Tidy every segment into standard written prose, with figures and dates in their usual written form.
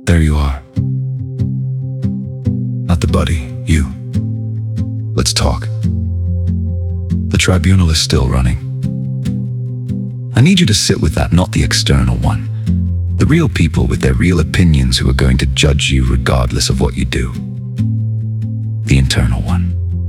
There you are. Not the buddy, you. Let's talk. The tribunal is still running. I need you to sit with that, not the external one. The real people with their real opinions who are going to judge you regardless of what you do. The internal one.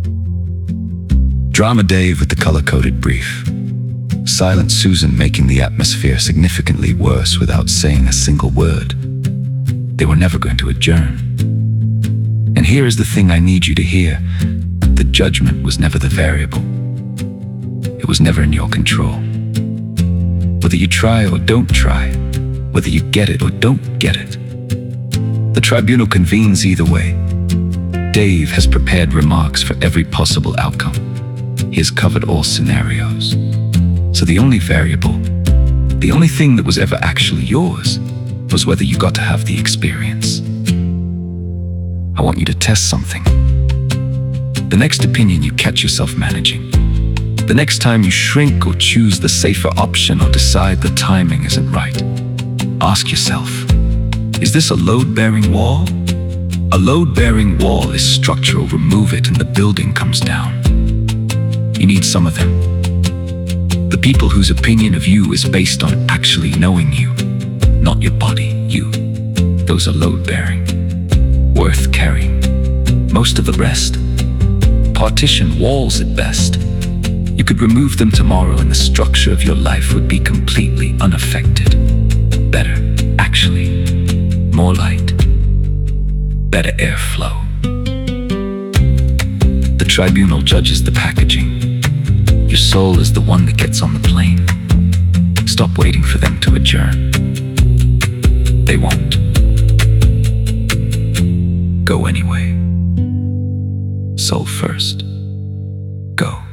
Drama Dave with the color-coded brief. Silent Susan making the atmosphere significantly worse without saying a single word. They were never going to adjourn. And here is the thing I need you to hear. The judgment was never the variable. It was never in your control. Whether you try or don't try, whether you get it or don't get it, the tribunal convenes either way. Dave has prepared remarks for every possible outcome. He has covered all scenarios. So the only variable, the only thing that was ever actually yours, was whether you got to have the experience. I want you to test something. The next opinion you catch yourself managing, the next time you shrink or choose the safer option or decide the timing isn't right, ask yourself, is this a load-bearing wall? A load-bearing wall is structural. Remove it and the building comes down. You need some of them. The people whose opinion of you is based on actually knowing you, not your body, you. Those are load-bearing, worth carrying. Most of the rest, partition walls at best. You could remove them tomorrow and the structure of your life would be completely unaffected. Better, actually. More light. Better airflow. The tribunal judges the packaging. Your soul is the one that gets on the plane. Stop waiting for them to adjourn. They won't. Go anyway. Soul first. Go.